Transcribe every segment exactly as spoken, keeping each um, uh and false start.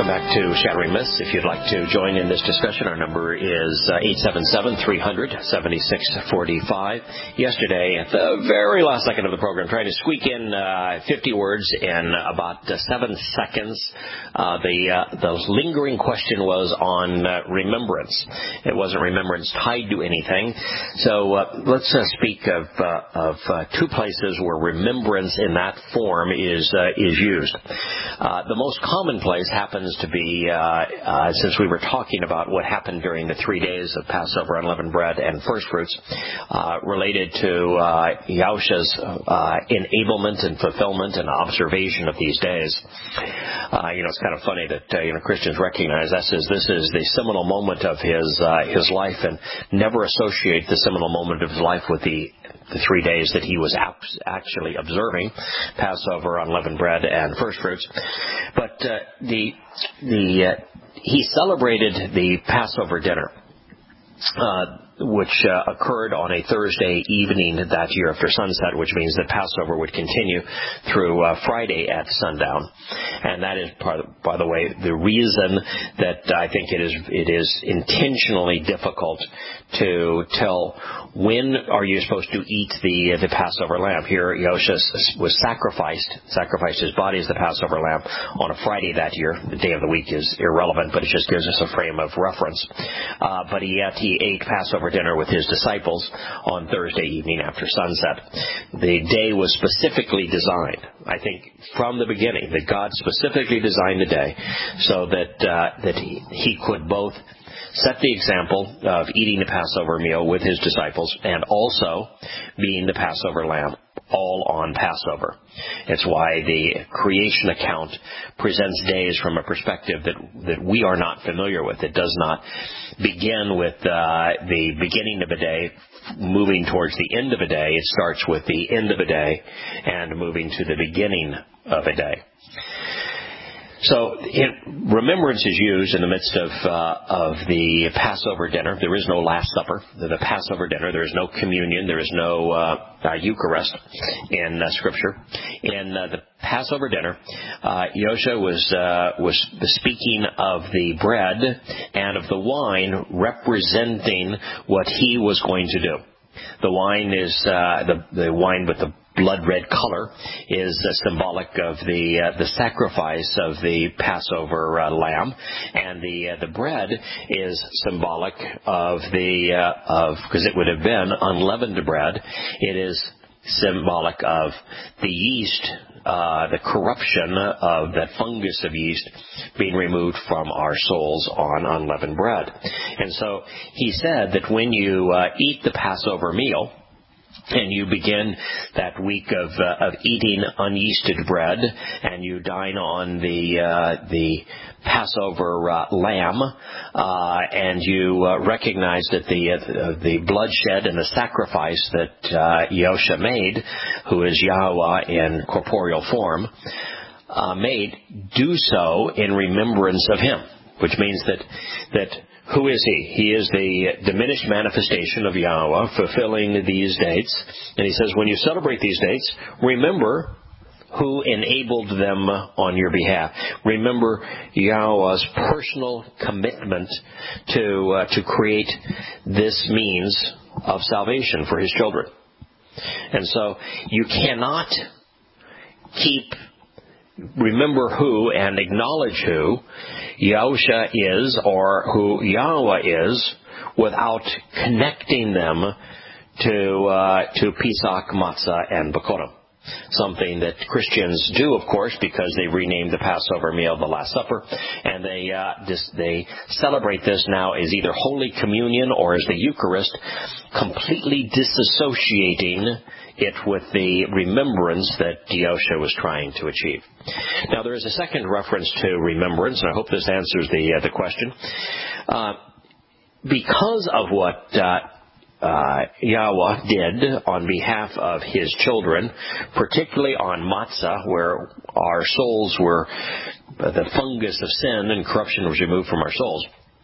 back to Shattering Myths. If you'd like to join in this discussion, our number is eight seven seven, three hundred, seventy-six forty-five. Yesterday, at the very last second of the program, trying to squeak in uh, fifty words in about uh, seven seconds. Uh, the uh, the lingering question was on uh, remembrance. It wasn't remembrance tied to anything. So uh, let's uh, speak of, uh, of uh, two places where remembrance in that form is uh, is used. Uh, the most common place happens to be, uh, uh, since we were talking about what happened during the three days of Passover, unleavened bread, and first fruits, uh, related to uh, Yahushua's uh, enablement and fulfillment and observation of these days. Uh, you know, it's kind of funny that uh, you know Christians recognize this is this is the seminal moment of his uh, his life, and never associate the seminal moment of his life with the the three days that he was actually observing Passover, unleavened bread, and first fruits. But uh, the the uh, he celebrated the Passover dinner, uh, which uh, occurred on a Thursday evening that year after sunset, which means that Passover would continue through uh, Friday at sundown. And that is, part of, by the way, the reason that I think it is it is intentionally difficult to tell when are you supposed to eat the the Passover lamb. Here, Yahushua was sacrificed, sacrificed his body as the Passover lamb on a Friday that year. The day of the week is irrelevant, but it just gives us a frame of reference. Uh, but yet he ate Passover dinner with his disciples on Thursday evening after sunset. The day was specifically designed, I think, from the beginning, that God specifically designed the day so that uh, that he, he could both set the example of eating the Passover meal with his disciples and also being the Passover lamb, all on Passover. It's why the creation account presents days from a perspective that that we are not familiar with. It does not begin with uh, the beginning of a day moving towards the end of a day. It starts with the end of a day and moving to the beginning of a day. So it, remembrance is used in the midst of uh, of the Passover dinner. There is no Last Supper. The, the Passover dinner, there is no communion. There is no uh, uh, Eucharist in uh, Scripture. In uh, the Passover dinner, uh, Yahushua was uh, was speaking of the bread and of the wine representing what he was going to do. The wine is uh, the the wine with the blood red color is uh, symbolic of the uh, the sacrifice of the Passover uh, lamb, and the uh, the bread is symbolic of the uh, of because it would have been unleavened bread. It is symbolic of the yeast, uh, the corruption of that fungus of yeast being removed from our souls on unleavened bread. And so he said that when you uh, eat the Passover meal, and you begin that week of uh, of eating unyeasted bread, and you dine on the uh, the Passover uh, lamb, uh, and you uh, recognize that the uh, the bloodshed and the sacrifice that uh, Yahushua made, who is Yahweh in corporeal form, uh, made, do so in remembrance of him, which means that that. Who is he? He is the diminished manifestation of Yahweh, fulfilling these dates. And he says, when you celebrate these dates, remember who enabled them on your behalf. Remember Yahweh's personal commitment to uh, to create this means of salvation for his children. And so you cannot keep remember who and acknowledge who Yahushua is or who Yahweh is without connecting them to uh, to Pesach, Matzah, and Bikurim. Something that Christians do, of course, because they renamed the Passover meal the Last Supper, and they uh, dis- they celebrate this now as either Holy Communion or as the Eucharist, completely disassociating it with the remembrance that Yahushua was trying to achieve. Now, there is a second reference to remembrance, and I hope this answers the uh, the question. Uh, because of what uh, uh, Yahweh did on behalf of his children, particularly on Matzah, where our souls were, uh, the fungus of sin and corruption was removed from our souls,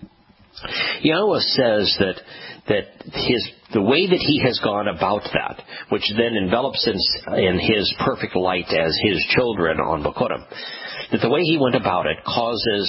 Yahweh says that that his the way that he has gone about that, which then envelops in, in his perfect light as his children on Bikurim, that the way he went about it causes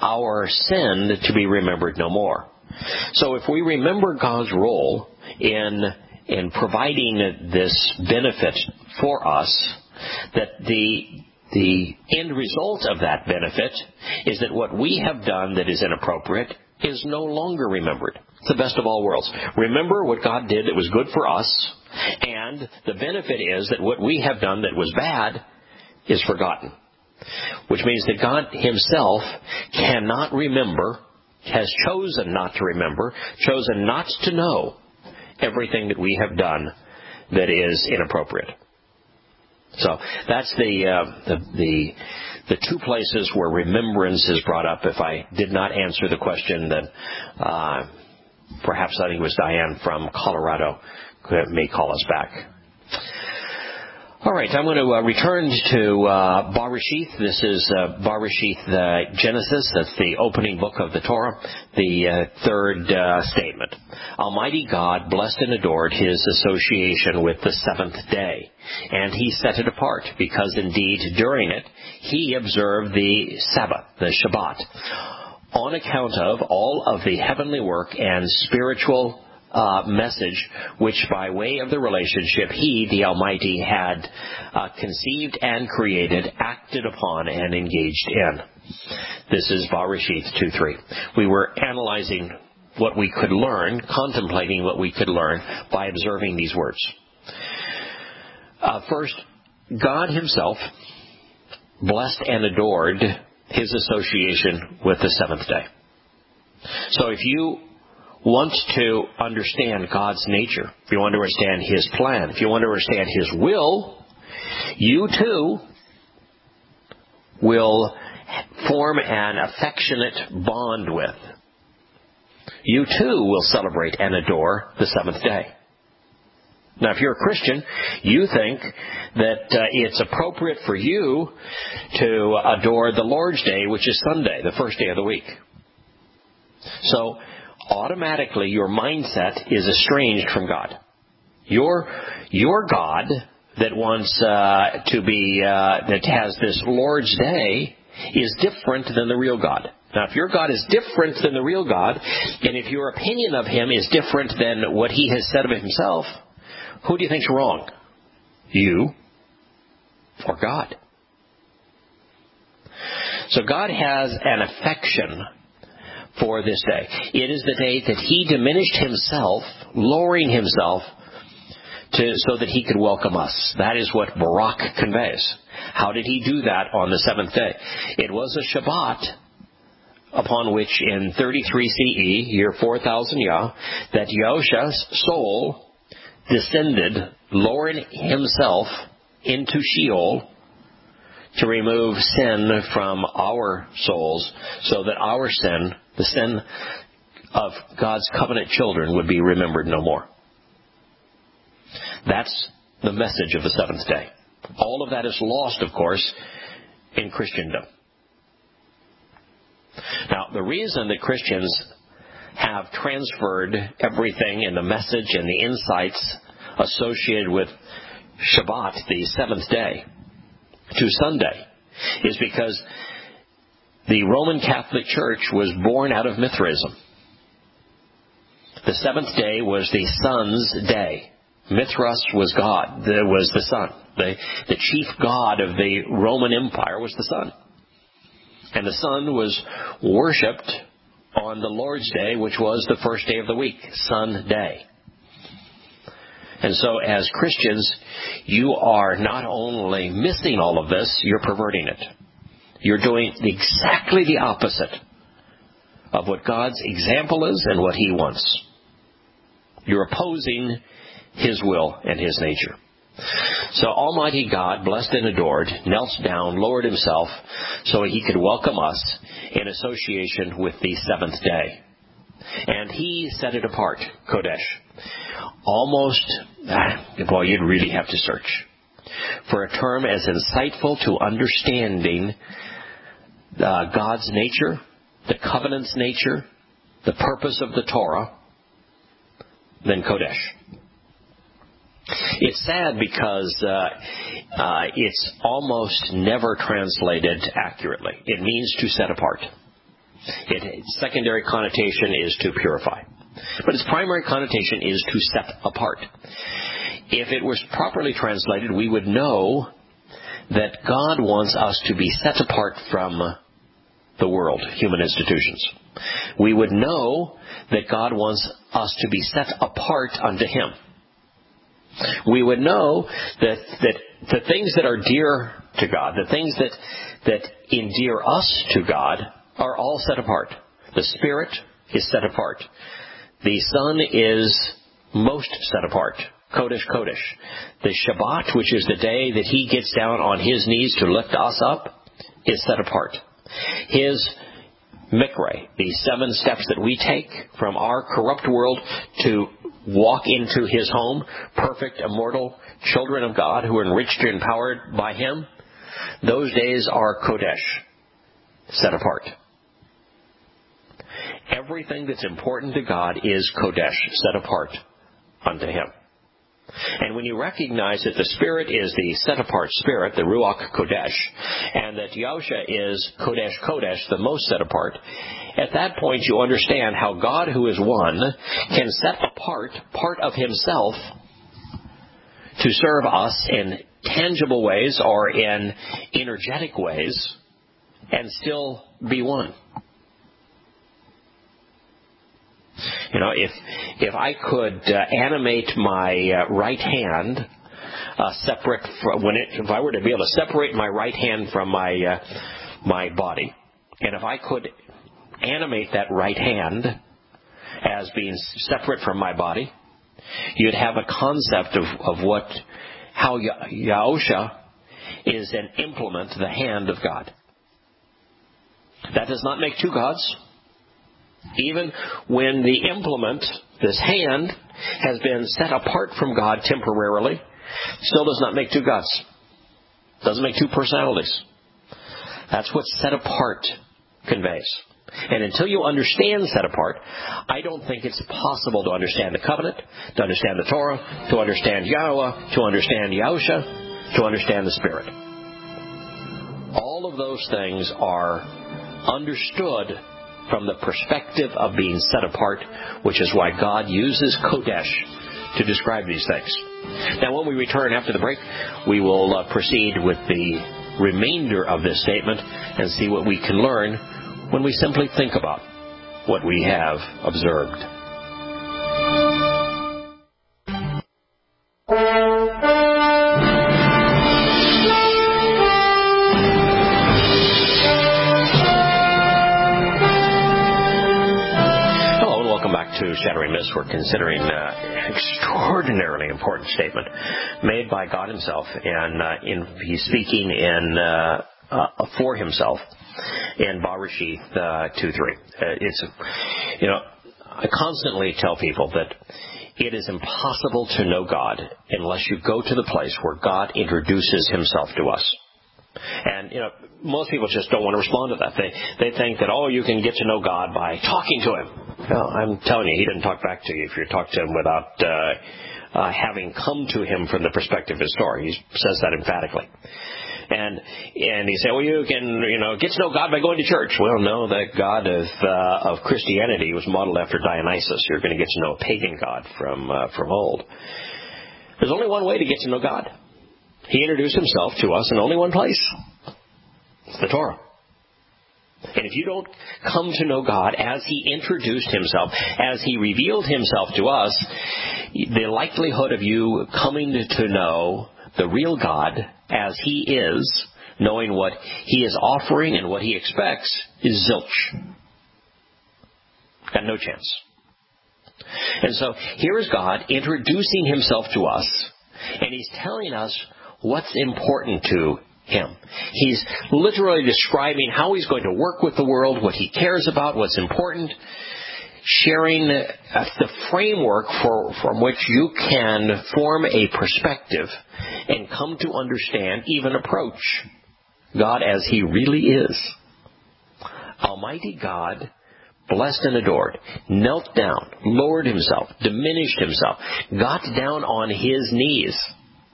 our sin to be remembered no more. So if we remember God's role in in providing this benefit for us, that the the end result of that benefit is that what we have done that is inappropriate is no longer remembered. It's the best of all worlds. Remember what God did that was good for us, and the benefit is that what we have done that was bad is forgotten. Which means that God himself cannot remember, has chosen not to remember, chosen not to know everything that we have done that is inappropriate. So that's the, uh, the the the two places where remembrance is brought up. If I did not answer the question, then uh, perhaps I think it was Diane from Colorado may call us back. All right, I'm going to uh, return to uh, Bereshith. This is uh, Bereshith, uh, Genesis. That's the opening book of the Torah, the uh, third uh, statement. Almighty God blessed and adored his association with the seventh day, and he set it apart, because indeed during it he observed the Sabbath, the Shabbat, on account of all of the heavenly work and spiritual Uh, message which by way of the relationship he, the Almighty, had uh, conceived and created, acted upon, and engaged in. This is Bereshith two three. We were analyzing what we could learn, contemplating what we could learn by observing these words. Uh, first, God himself blessed and adored his association with the seventh day. So if you want to understand God's nature, if you want to understand his plan, if you want to understand his will, you too will form an affectionate bond with. You too will celebrate and adore the seventh day. Now, if you're a Christian, you think that uh, it's appropriate for you to adore the Lord's Day, which is Sunday, the first day of the week. So, automatically your mindset is estranged from God. Your your God that wants uh, to be uh, that has this Lord's Day is different than the real God. Now, if your God is different than the real God, and if your opinion of him is different than what he has said of himself, who do you think's wrong? You or God? So God has an affection for this day. It is the day that he diminished himself, lowering himself to, so that he could welcome us. That is what Barak conveys. How did he do that on the seventh day? It was a Shabbat upon which in thirty-three C E, year four thousand Yah, that Yahusha's soul descended, lowering himself into Sheol to remove sin from our souls, so that our sin, the sin of God's covenant children, would be remembered no more. That's the message of the seventh day. All of that is lost, of course, in Christendom. Now, the reason that Christians have transferred everything and the message and the insights associated with Shabbat, the seventh day, to Sunday, is because the Roman Catholic Church was born out of Mithraism. The seventh day was the sun's day. Mithras was God, was the sun. The, the chief god of the Roman Empire was the sun. And the sun was worshipped on the Lord's Day, which was the first day of the week, Sun Day. And so as Christians, you are not only missing all of this, you're perverting it. You're doing exactly the opposite of what God's example is and what he wants. You're opposing his will and his nature. So Almighty God, blessed and adored, knelt down, lowered himself, so he could welcome us in association with the seventh day. And he set it apart, Kodesh. Almost, boy, you'd really have to search for a term as insightful to understanding uh, God's nature, the covenant's nature, the purpose of the Torah, than Kodesh. It's sad because uh, uh, it's almost never translated accurately. It means to set apart. It, its secondary connotation is to purify. But its primary connotation is to set apart. If it was properly translated, we would know that God wants us to be set apart from the world, human institutions. We would know that God wants us to be set apart unto Him. We would know that, that the things that are dear to God, the things that, that endear us to God, are all set apart. The Spirit is set apart. The Son is most set apart. Kodesh, Kodesh. The Shabbat, which is the day that He gets down on His knees to lift us up, is set apart. His Mikre, the seven steps that we take from our corrupt world to walk into His home, perfect, immortal children of God who are enriched and empowered by Him, those days are Kodesh, set apart. Everything that's important to God is Kodesh, set apart unto Him. And when you recognize that the Spirit is the set-apart Spirit, the Ruach Kodesh, and that Yahusha is Kodesh Kodesh, the most set-apart, at that point you understand how God, who is one, can set apart part of Himself to serve us in tangible ways or in energetic ways and still be one. You know, if if I could uh, animate my uh, right hand uh, separate from when it, if I were to be able to separate my right hand from my uh, my body, and if I could animate that right hand as being separate from my body, you'd have a concept of of what how Yahusha is an implement, the hand of God. That does not make two gods. Even when the implement, this hand, has been set apart from God temporarily, still does not make two gods. Doesn't make two personalities. That's what set apart conveys. And until you understand set apart, I don't think it's possible to understand the covenant, to understand the Torah, to understand Yahweh, to understand Yahusha, to understand the Spirit. All of those things are understood from the perspective of being set apart, which is why God uses Kodesh to describe these things. Now, when we return after the break, we will uh, proceed with the remainder of this statement and see what we can learn when we simply think about what we have observed. To Shattering Myths, we're considering uh, an extraordinarily important statement made by God Himself, and uh, in, He's speaking in uh, uh, for Himself in Bereshith uh, two three. Uh, it's you know I constantly tell people that it is impossible to know God unless you go to the place where God introduces Himself to us. And, you know, most people just don't want to respond to that. They they think that, oh, you can get to know God by talking to Him. Well, I'm telling you, He didn't talk back to you if you talk to Him without uh, uh, having come to Him from the perspective of His story. He says that emphatically. And and he said, well, you can, you know, get to know God by going to church. Well, no, the God of uh, of Christianity was modeled after Dionysus. You're going to get to know a pagan God from uh, from old. There's only one way to get to know God. He introduced Himself to us in only one place. It's the Torah. And if you don't come to know God as He introduced Himself, as He revealed Himself to us, the likelihood of you coming to know the real God as He is, knowing what He is offering and what He expects, is zilch. Got no chance. And so here is God introducing Himself to us, and He's telling us what's important to Him. He's literally describing how He's going to work with the world, what He cares about, what's important, sharing the framework for, from which you can form a perspective and come to understand, even approach God as He really is. Almighty God, blessed and adored, knelt down, lowered Himself, diminished Himself, got down on His knees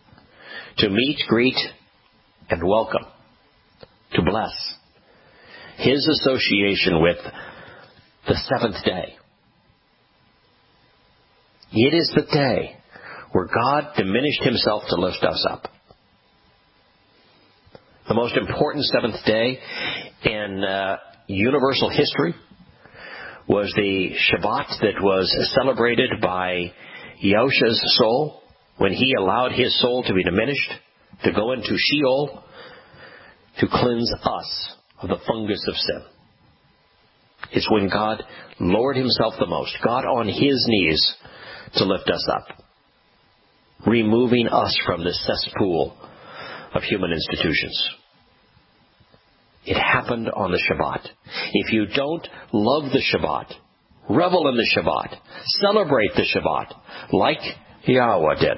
to meet, greet, and welcome, to bless, His association with the seventh day. It is the day where God diminished himself to lift us up. The most important seventh day in uh, universal history was the Shabbat that was celebrated by Yahushua's soul when he allowed his soul to be diminished, to go into Sheol, to cleanse us of the fungus of sin. It's when God lowered himself the most, got on his knees to lift us up, removing us from the cesspool of human institutions. It happened on the Shabbat. If you don't love the Shabbat, revel in the Shabbat, celebrate the Shabbat, like Yahweh did,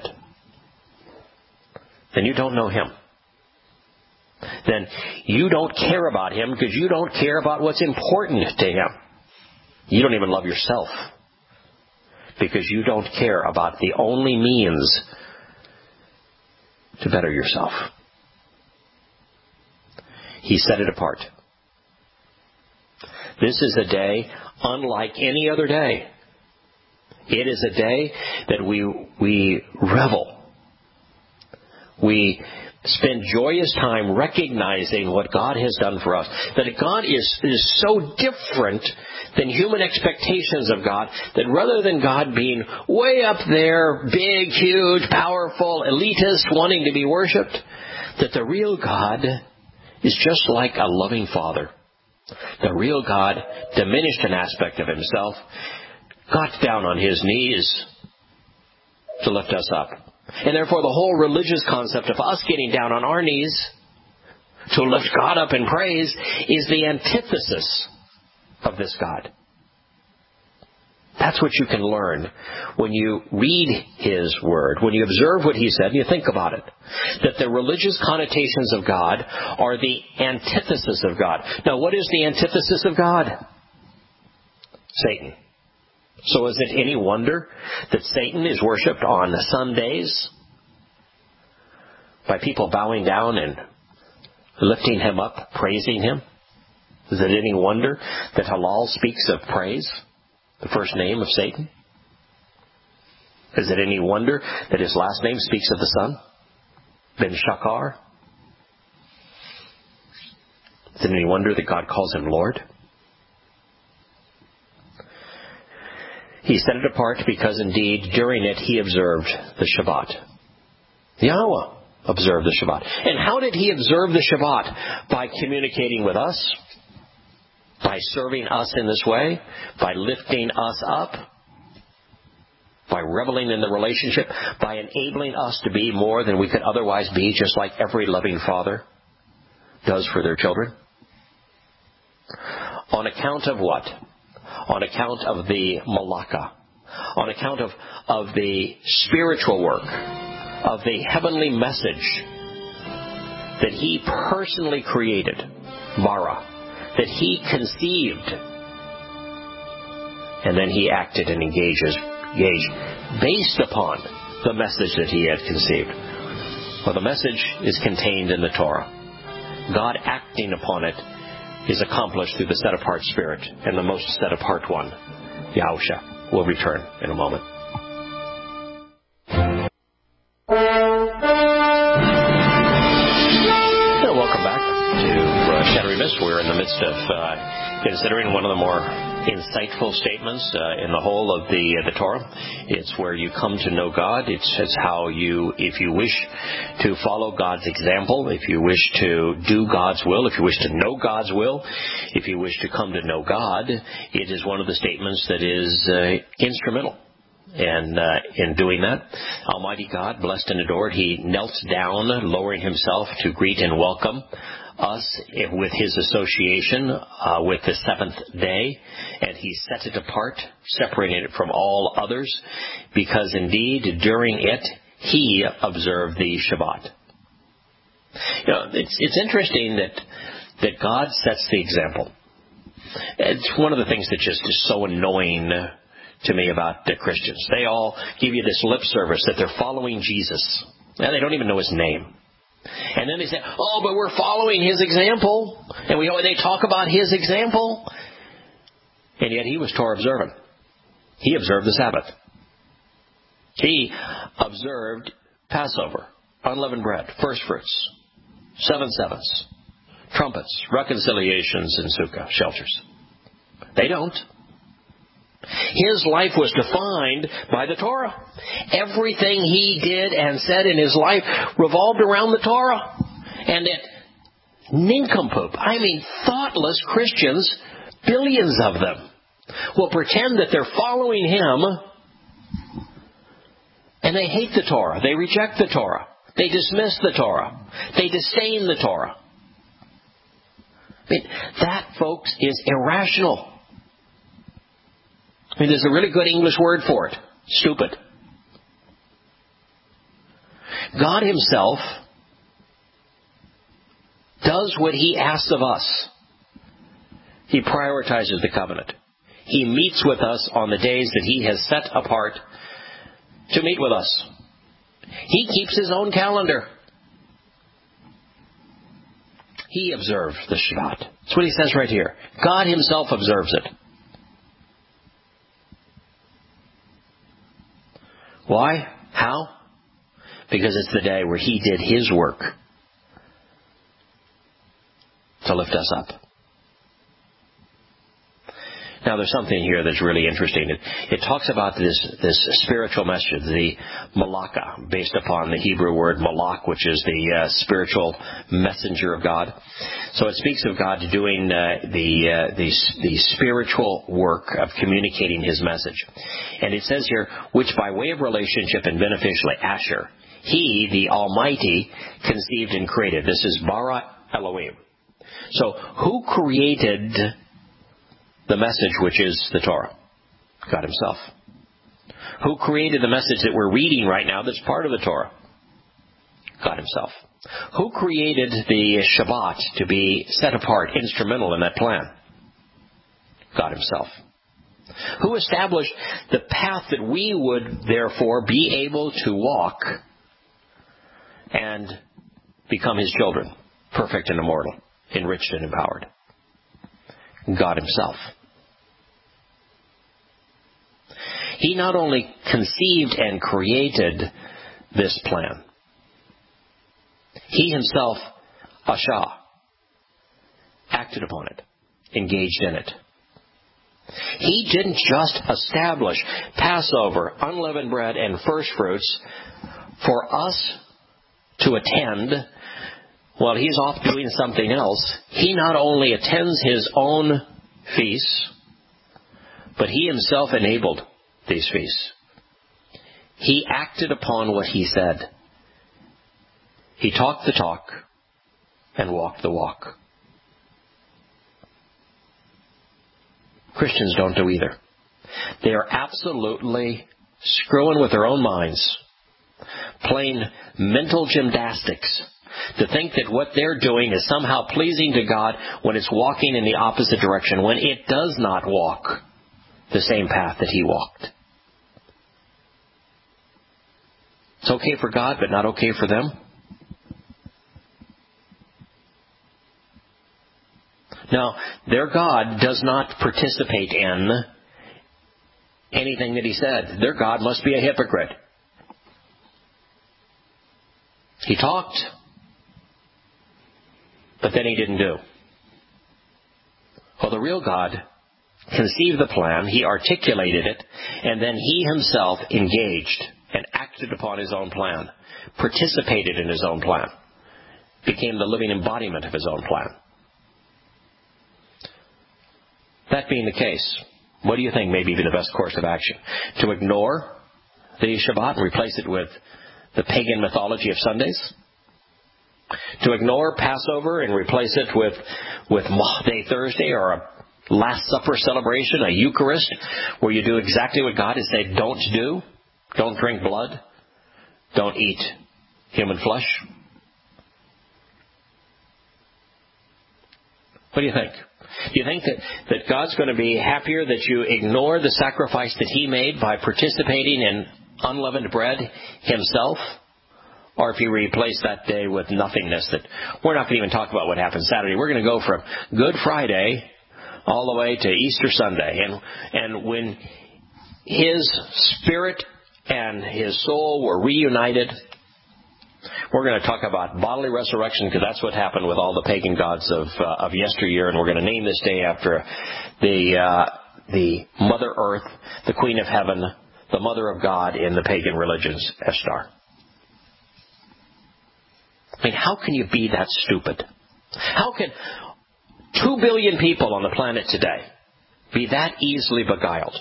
then you don't know him. Then you don't care about him because you don't care about what's important to him. You don't even love yourself because you don't care about the only means to better yourself. He set it apart. This is a day unlike any other day. It is a day that we we revel. We spend joyous time recognizing what God has done for us. That God is, is so different than human expectations of God, that rather than God being way up there, big, huge, powerful, elitist, wanting to be worshipped, that the real God is just like a loving father. The real God diminished an aspect of himself, got down on his knees to lift us up. And therefore the whole religious concept of us getting down on our knees to lift God up in praise is the antithesis of this God. That's what you can learn when you read his word, when you observe what he said and you think about it. That the religious connotations of God are the antithesis of God. Now, what is the antithesis of God? Satan. So is it any wonder that Satan is worshipped on Sundays by people bowing down and lifting him up, praising him? Is it any wonder that Halal speaks of praise, the first name of Satan? Is it any wonder that his last name speaks of the Son, Ben Shakar? Is it any wonder that God calls him Lord? He set it apart because indeed during it he observed the Shabbat. Yahweh observed the Shabbat. And how did he observe the Shabbat? By communicating with us, by serving us in this way, by lifting us up, by reveling in the relationship, by enabling us to be more than we could otherwise be, just like every loving father does for their children. On account of what? On account of the Malaka, on account of, of the spiritual work, of the heavenly message that he personally created, Bara, that he conceived, and then he acted and engages, engaged based upon the message that he had conceived. Well, the message is contained in the Torah. God acting upon it is accomplished through the set-apart Spirit, and the most set-apart one, Yahushua, will return in a moment. Well, welcome back to uh, Cannery Miss. We're in the midst of uh, considering one of the more insightful statements uh, in the whole of the uh, the Torah. It's where you come to know God. It's, it's how you, if you wish to follow God's example, if you wish to do God's will, if you wish to know God's will, if you wish to come to know God, it is one of the statements that is uh, instrumental. And uh, in doing that, Almighty God, blessed and adored, he knelt down, lowering himself to greet and welcome us with his association uh, with the seventh day, and he set it apart, separating it from all others, because indeed during it he observed the Shabbat. You know, it's it's interesting that that God sets the example. It's one of the things that just is so annoying to me about the Christians. They all give you this lip service that they're following Jesus, and they don't even know his name. And then they say, oh, but we're following his example. And we they talk about his example. And yet he was Torah observant. He observed the Sabbath. He observed Passover, unleavened bread, first fruits, seven sevens, trumpets, reconciliations, and sukkah, shelters. They don't. His life was defined by the Torah. Everything he did and said in his life revolved around the Torah. And it nincompoop, I mean thoughtless Christians, billions of them, will pretend that they're following him, and they hate the Torah. They reject the Torah. They dismiss the Torah. They disdain the Torah. I mean, that, folks, is irrational. I mean, there's a really good English word for it. Stupid. God himself does what he asks of us. He prioritizes the covenant. He meets with us on the days that he has set apart to meet with us. He keeps his own calendar. He observed the Shabbat. That's what he says right here. God himself observes it. Why? How? Because it's the day where he did his work to lift us up. Now, there's something here that's really interesting. It, it talks about this, this spiritual message, the malaka, based upon the Hebrew word malak, which is the uh, spiritual messenger of God. So it speaks of God doing uh, the, uh, the the spiritual work of communicating his message. And it says here, which by way of relationship and beneficially Asher, he, the Almighty, conceived and created. This is bara Elohim. So who created the message which is the Torah? God himself. Who created the message that we're reading right now that's part of the Torah? God himself. Who created the Shabbat to be set apart, instrumental in that plan? God himself. Who established the path that we would therefore be able to walk and become his children, perfect and immortal, enriched and empowered? God himself. He not only conceived and created this plan, he himself, Asha, acted upon it, engaged in it. He didn't just establish Passover, unleavened bread, and first fruits for us to attend while he's off doing something else. He not only attends his own feasts, but he himself enabled these feasts. He acted upon what he said. He talked the talk and walked the walk. Christians don't do either. They are absolutely screwing with their own minds, playing mental gymnastics, to think that what they're doing is somehow pleasing to God when it's walking in the opposite direction, when it does not walk the same path that he walked. It's okay for God, but not okay for them. Now, their God does not participate in anything that he said. Their God must be a hypocrite. He talked, but then he didn't do. Well, the real God conceived the plan, he articulated it, and then he himself engaged and acted upon his own plan, participated in his own plan, became the living embodiment of his own plan. That being the case, what do you think may be the best course of action? To ignore the Shabbat and replace it with the pagan mythology of Sundays? To ignore Passover and replace it with, with Maundy Thursday or a Last Supper celebration, a Eucharist, where you do exactly what God has said don't do? Don't drink blood. Don't eat human flesh. What do you think? Do you think that, that God's going to be happier that you ignore the sacrifice that he made by participating in unleavened bread himself? Or if you replace that day with nothingness, that we're not going to even talk about what happened Saturday. We're going to go from Good Friday all the way to Easter Sunday. And, and when his spirit and his soul were reunited, we're going to talk about bodily resurrection, because that's what happened with all the pagan gods of uh, of yesteryear. And we're going to name this day after the uh, the Mother Earth, the Queen of Heaven, the Mother of God in the pagan religions, Ishtar. I mean, how can you be that stupid? How can two billion people on the planet today be that easily beguiled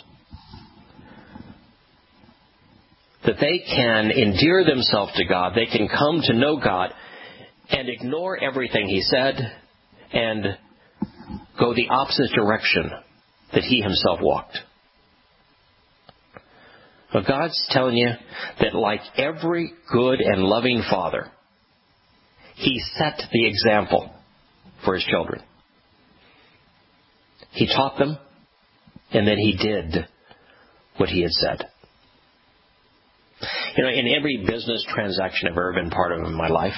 that they can endear themselves to God, they can come to know God and ignore everything He said and go the opposite direction that He Himself walked? Well, God's telling you that like every good and loving father, He set the example for His children. He taught them, and then He did what He had said. You know, in every business transaction I've ever been part of in my life,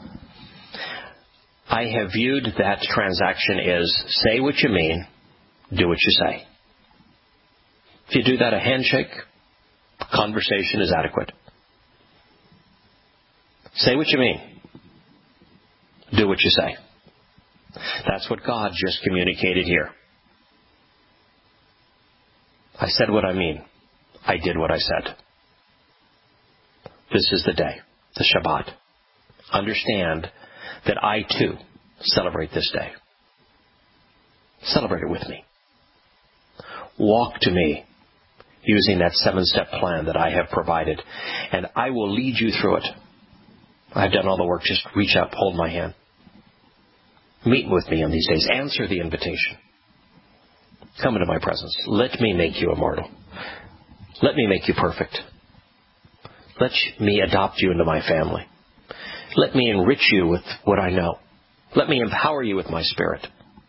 I have viewed that transaction as say what you mean, do what you say. If you do that, a handshake, conversation is adequate. Say what you mean, do what you say. That's what God just communicated here. I said what I mean. I did what I said. This is the day, the Shabbat. Understand that I too celebrate this day. Celebrate it with me. Walk to me using that seven-step plan that I have provided, and I will lead you through it. I've done all the work. Just reach up, hold my hand. Meet with me on these days. Answer the invitation. Come into my presence. Let me make you immortal. Let me make you perfect. Let me adopt you into my family. Let me enrich you with what I know. Let me empower you with my Spirit.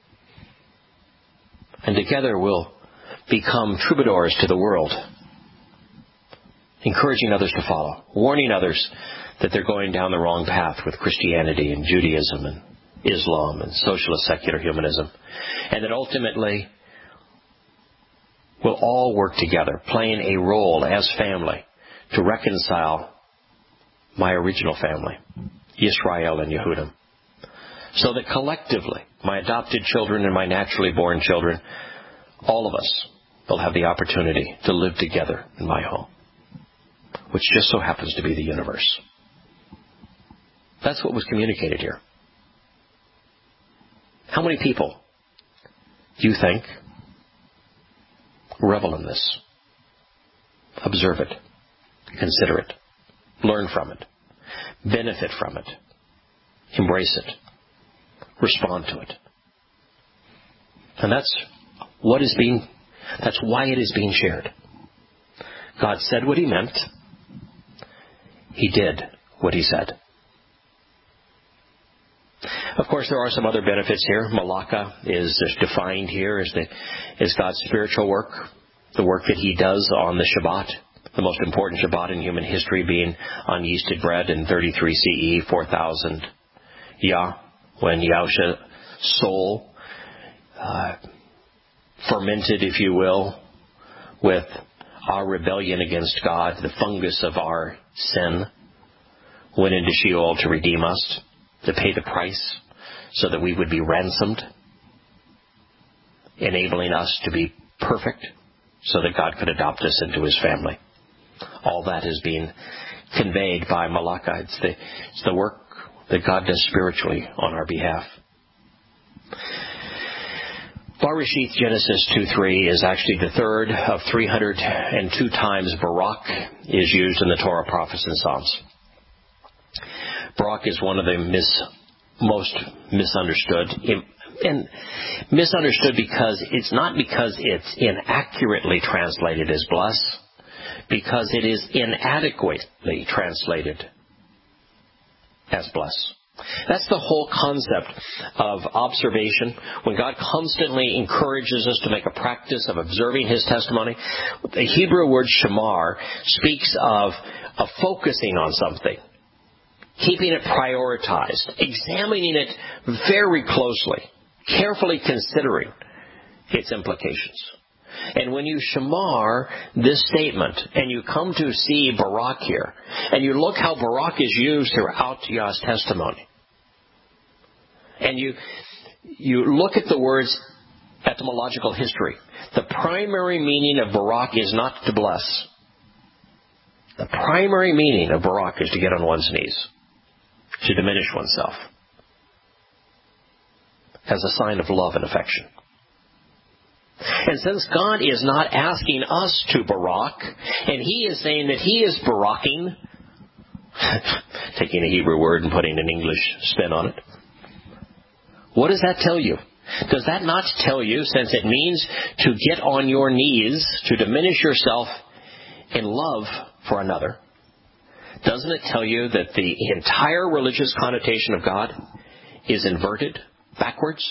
And together we'll become troubadours to the world, encouraging others to follow, warning others that they're going down the wrong path with Christianity and Judaism and Islam and socialist secular humanism. And that ultimately we'll all work together, playing a role as family to reconcile my original family, Yisrael and Yehudim, so that collectively, my adopted children and my naturally born children, all of us will have the opportunity to live together in my home, which just so happens to be the universe. That's what was communicated here. How many people do you think revel in this? Observe it. Consider it. Learn from it. Benefit from it. Embrace it. Respond to it. And that's what is being, that's why it is being shared. God said what He meant. He did what He said. Of course, there are some other benefits here. Malaka is defined here as, the, as God's spiritual work, the work that He does on the Shabbat. The most important Shabbat in human history being unyeasted bread in thirty-three C E, four thousand Yah, when Yahusha's soul uh, fermented, if you will, with our rebellion against God, the fungus of our sin, went into Sheol to redeem us, to pay the price so that we would be ransomed, enabling us to be perfect so that God could adopt us into His family. All that is being conveyed by Malaka. It's the, it's the work that God does spiritually on our behalf. Bereshith, Genesis two three, is actually the third of three hundred two times Barak is used in the Torah, Prophets, and Psalms. Barak is one of the mis, most misunderstood. And misunderstood because it's not because it's inaccurately translated as bless, because it is inadequately translated as bless. That's the whole concept of observation. When God constantly encourages us to make a practice of observing His testimony, the Hebrew word shamar speaks of, of focusing on something. keeping it prioritized, examining it very closely, carefully considering its implications. And when you shamar this statement, and you come to see Barak here, and you look how Barak is used throughout Yah's testimony, and you you look at the word's etymological history, the primary meaning of Barak is not to bless. The primary meaning of Barak is to get on one's knees, to diminish oneself, as a sign of love and affection. And since God is not asking us to Barak, and He is saying that He is Baraking, taking a Hebrew word and putting an English spin on it, what does that tell you? Does that not tell you, since it means to get on your knees, to diminish yourself in love for another, doesn't it tell you that the entire religious connotation of God is inverted, backwards?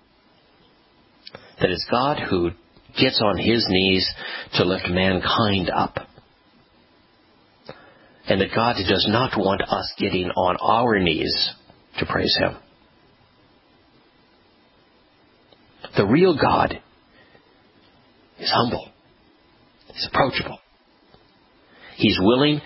That it's God who gets on His knees to lift mankind up. And that God does not want us getting on our knees to praise Him. The real God is humble. He's approachable. He's willing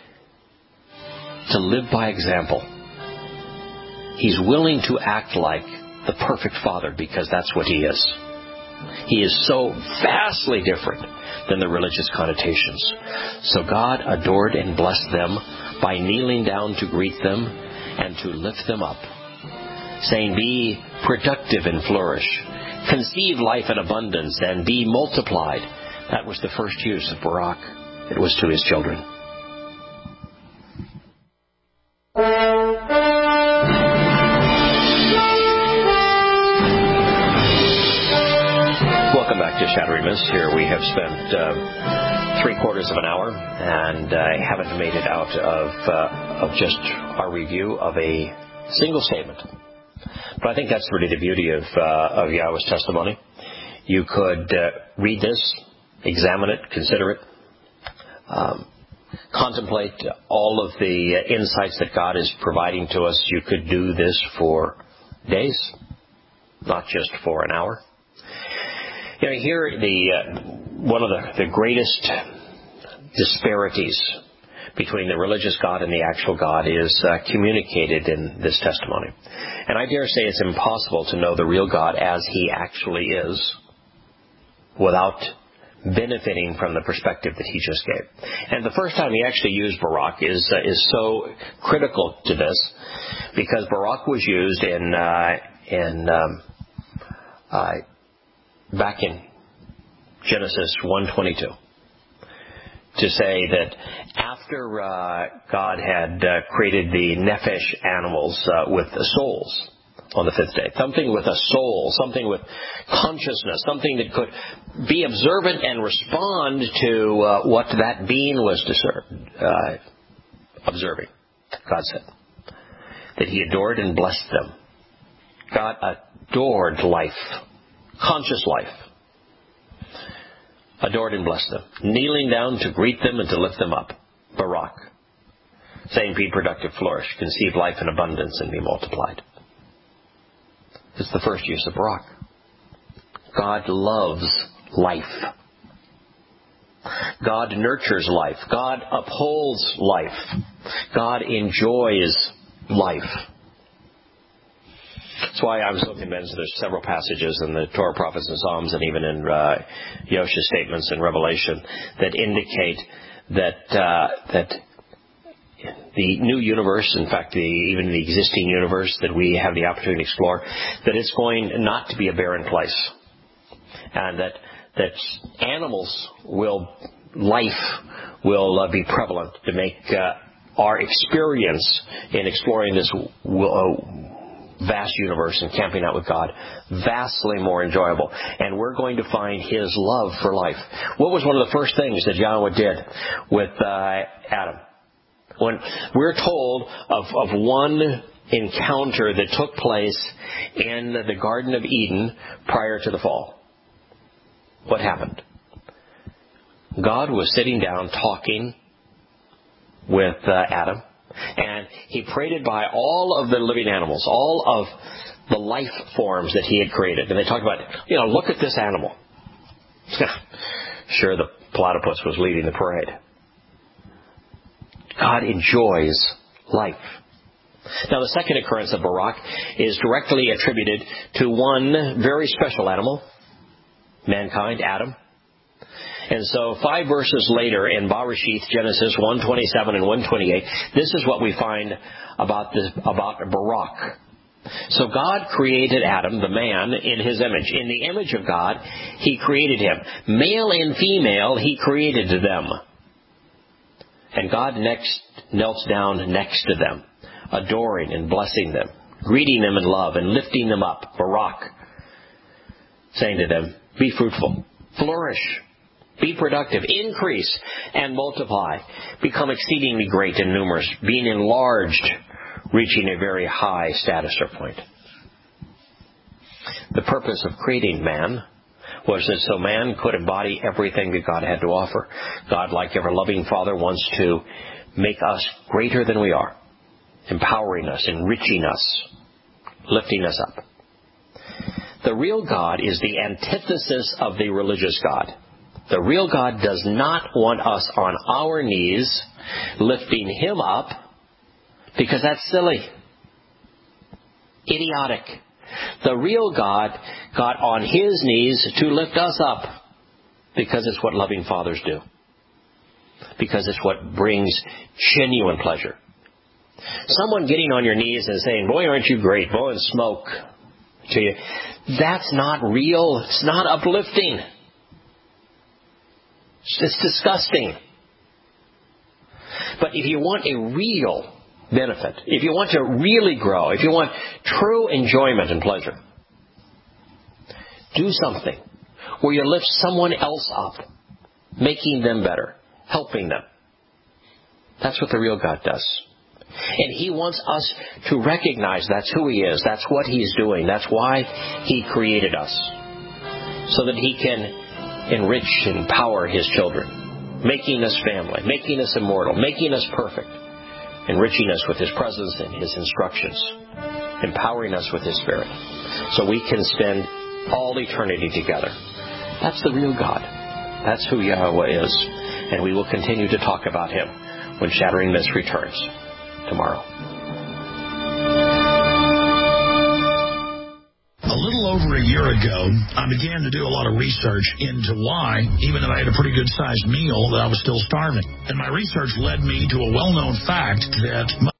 to live by example. He's willing to act like the perfect Father, because that's what He is. He is so vastly different than the religious connotations. So God adored and blessed them by kneeling down to greet them and to lift them up, saying, "Be productive and flourish. Conceive life in abundance and be multiplied." That was the first use of Barak. It was to his children. Welcome back to Shattering Myths. Here we have spent uh, three quarters of an hour and uh, haven't made it out of, uh, of just our review of a single statement. But I think that's really the beauty of, uh, of Yahweh's testimony. You could uh, read this, examine it, consider it, um, contemplate all of the uh, insights that God is providing to us. You could do this for days, not just for an hour. You know, here the uh, one of the, the greatest disparities between the religious God and the actual God is uh, communicated in this testimony. And I dare say it's impossible to know the real God as He actually is without benefiting from the perspective that He just gave. And the first time He actually used Barak is uh, is so critical to this, because Barak was used in uh, in um, uh, back in Genesis one twenty-two. To say that after uh, God had uh, created the nephesh animals uh, with the souls on the fifth day, something with a soul, something with consciousness, something that could be observant and respond to uh, what that being was discern, uh, observing, God said that He adored and blessed them. God adored life, conscious life. Adored and blessed them, kneeling down to greet them and to lift them up. Barak, saying, "Be productive, flourish, conceive life in abundance, and be multiplied." It's the first use of Barak. God loves life. God nurtures life. God upholds life. God enjoys life. That's why I'm so convinced there's several passages in the Torah, prophets, and Psalms, and even in uh, Yosha's statements in Revelation that indicate that uh, that the new universe, in fact, the, even the existing universe that we have the opportunity to explore, that it's going not to be a barren place, and that that animals will, life will uh, be prevalent to make uh, our experience in exploring this will, uh, vast universe and camping out with God vastly more enjoyable. And we're going to find His love for life. What was one of the first things that Yahweh did with uh, Adam? When we're told of, of one encounter that took place in the Garden of Eden prior to the fall. What happened? God was sitting down talking with uh, Adam, And he paraded by all of the living animals, all of the life forms that he had created. And they talked about, you know, look at this animal. Sure, the platypus was leading the parade. God enjoys life. Now, the second occurrence of Barak is directly attributed to one very special animal, mankind, Adam. And so five verses later in Bereshith, Genesis one twenty-seven and one twenty-eight, this is what we find about this, about Barak. So God created Adam, the man, in his image. In the image of God, he created him. Male and female, he created them. And God next knelt down next to them, adoring and blessing them, greeting them in love and lifting them up, Barak, saying to them, be fruitful, flourish, be productive, increase, and multiply, become exceedingly great and numerous, being enlarged, reaching a very high status or point. The purpose of creating man was that so man could embody everything that God had to offer. God, like ever-loving Father, wants to make us greater than we are, empowering us, enriching us, lifting us up. The real God is the antithesis of the religious God. The real God does not want us on our knees, lifting him up, because that's silly, idiotic. The real God got on his knees to lift us up, because it's what loving fathers do. Because it's what brings genuine pleasure. Someone getting on your knees and saying, boy, aren't you great, blow and smoke to you. That's not real. It's not uplifting. It's disgusting. But if you want a real benefit, if you want to really grow, if you want true enjoyment and pleasure, do something where you lift someone else up, making them better, helping them. That's what the real God does. And he wants us to recognize that's who he is, that's what he's doing, that's why he created us, so that he can enrich and empower his children, making us family, making us immortal, making us perfect, enriching us with his presence and his instructions, empowering us with his Spirit, so we can spend all eternity together. That's the real God. That's who Yahweh is. And we will continue to talk about him when Shattering Myths returns tomorrow. A little over a year ago, I began to do a lot of research into why, even though I had a pretty good-sized meal, that I was still starving. And my research led me to a well-known fact that